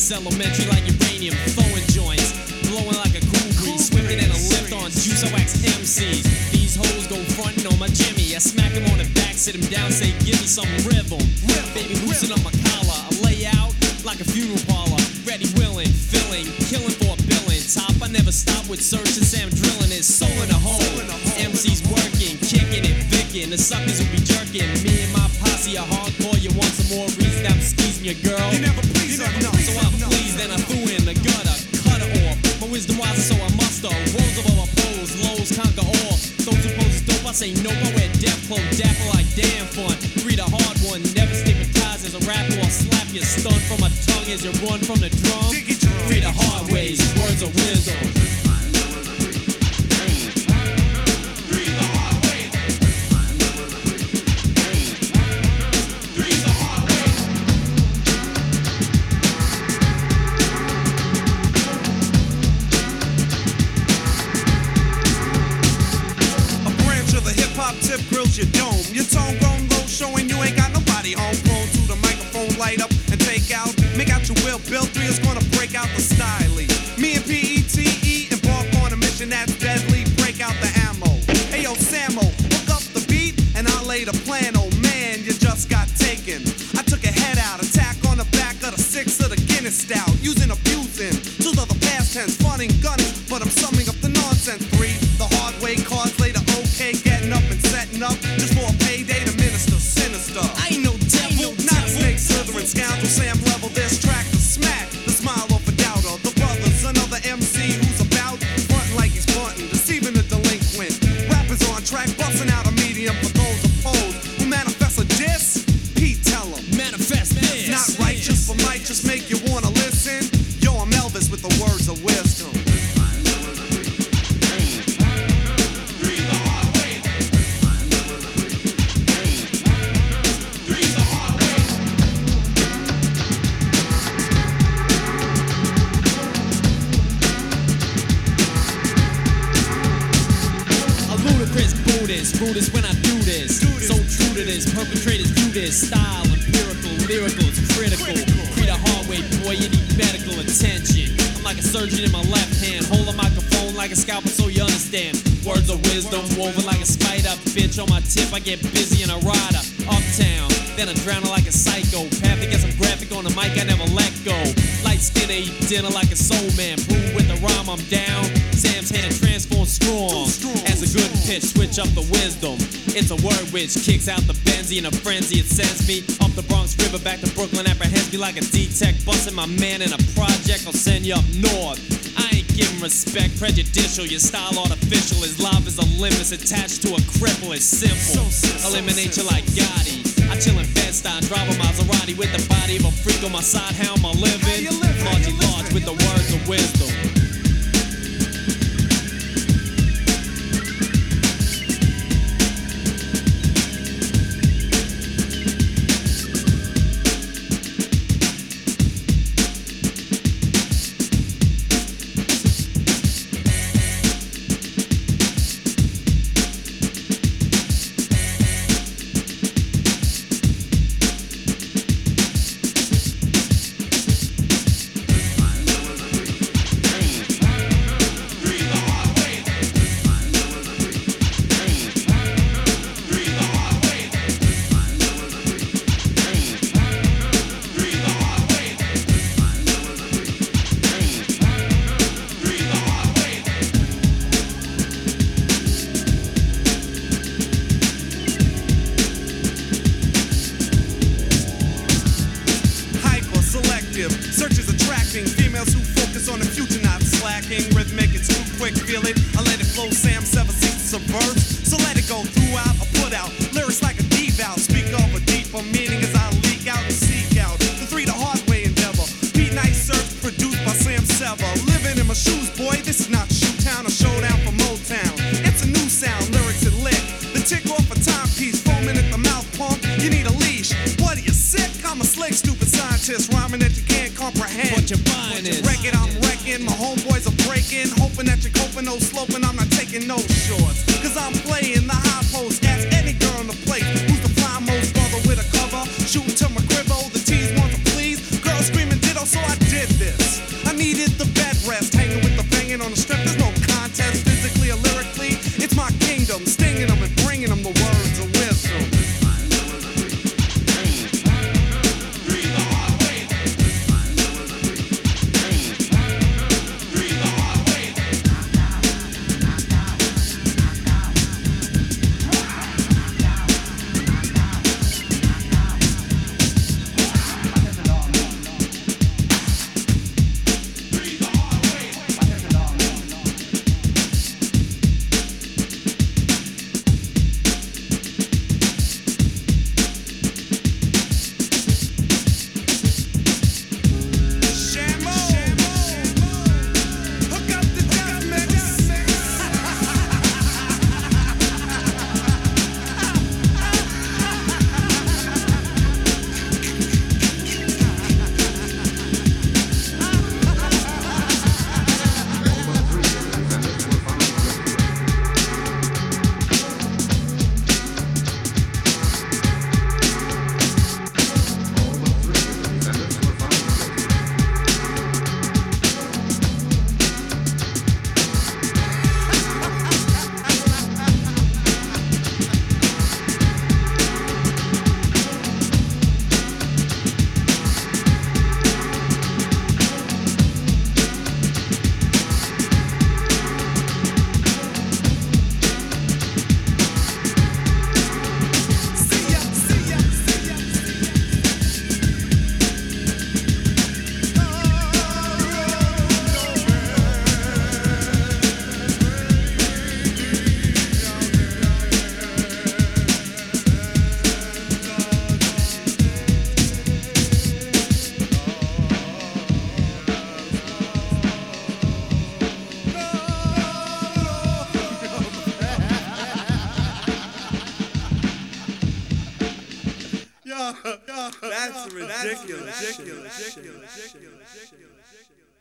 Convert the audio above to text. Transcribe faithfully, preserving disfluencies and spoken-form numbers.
It's elementary like uranium, throwing joints, blowing like a cool breeze, swinging in a lift on juice, I wax M Cs. These hoes go frontin' on my Jimmy. I smack him on the back, sit him down, say give me some rhythm. Baby loosen up my collar, I lay out like a funeral parlor, ready, willing, filling, killing for a billing. Top, I never stop with searching, Sam drilling it, soul in a hole. M Cs working, kicking it, vicking. The suckers will be jerking. Me and my posse are hardcore. You want some more reason? I'm skeezing your girl. You never please her, no. So I'm pleased, then I threw in the gutter, cut her off. My wisdom wiser, so I muster. Rolls of all pose, lows conquer all. Those who pose is dope, I say nope. I wear death clothes, dapper like damn fun. Read a hard one, never stigmatized as a rapper. I'll slap you, stun from my tongue as you run from the drum. Read the hard ways, words of wisdom. Tip grills your dome. Your tone grown low, showing you ain't got nobody home. Prone to the microphone, light up and take out. Make out your will, Bill three is gonna break out the styly. Me and P E T E embark on a mission that's deadly. Break out the ammo. Hey yo, Sammo, hook up the beat and I'll lay the plan. Oh man, you just got taken. I took a head out, attack on the back of the six of the Guinness stout. Using abusing, two of the past tense, fun and gunning, but I'm summing up the nonsense. Three, the hard way, cards later, okay, getting up and setting up just for a payday to minister sinister. I ain't no devil, not a snake, slithering scoundrel. Sam level this track to smack the smile off a doubter. The brothers, another M C who's about frontin' like he's frontin', deceiving the delinquent. Rappers on track, busting out a medium for those opposed who manifest a diss. Pete, tell 'em manifest this. Not righteous, but might just make you wanna listen. Yo, I'm Elvis with the words of wisdom. Brutus when I do this. So true to this, perpetrators do this. Style, empirical, lyrical, it's critical. Read a hard way, boy, you need medical attention. I'm like a surgeon in my left hand, hold a microphone like a scalpel so you understand. Words of wisdom woven like a spider. Bitch on my tip, I get busy in a rider. Uptown, then I drown like a psycho. Path to get some graphic on the mic, I never let go. Light skin, I eat dinner like a soul man. Prove with the rhyme, I'm down. Sam's hand transforms strong. As a good pitch, switch up the wisdom. It's a word which kicks out the Benzie in a frenzy. It sends me up the Bronx River back to Brooklyn. Apprehends me like a D-Tech. Busting my man in a project, I'll send you up north. I ain't giving respect, prejudicial. Your style artificial. As live as a limb is attached to a cripple. It's simple. Eliminate you like Gotti. I chill in Bed-Stuy, drive a Maserati with the body of a freak on my side. How am I living? Margie Large with the words of wisdom. Searches attracting females who focus on the future, not slacking. Rhythmic, it's too quick, feel it. I let it flow, Sam seven seats of verse. So let it go throughout or put out. Lyrics like a devout. Speak of a deeper meaning as I leak out and seek out. The three, the hard way endeavor. Beat Night Search, produced by Sam Sever. Living in my shoes, boy, this is not Shoot-Town or Showdown for Motown. It's a new sound, lyrics and lick. The tick off a timepiece, foaming at the mouth pump. You need a leash. What are you, sick? I'm a slick, stupid scientist, rhyming that you can't comprehend. What you're buying is wreck it, I'm wrecking. My homeboys are breaking, hoping that you're coping, no sloping. I'm not taking no shorts, cause I'm playing the high post. Ask any girl on the plate who's the fly most brother with a cover. Shooting to my cribbo, the tease want to please. Girls screaming ditto, so I did this. ridiculous, ridiculous, ridiculous, ridiculous, ridiculous.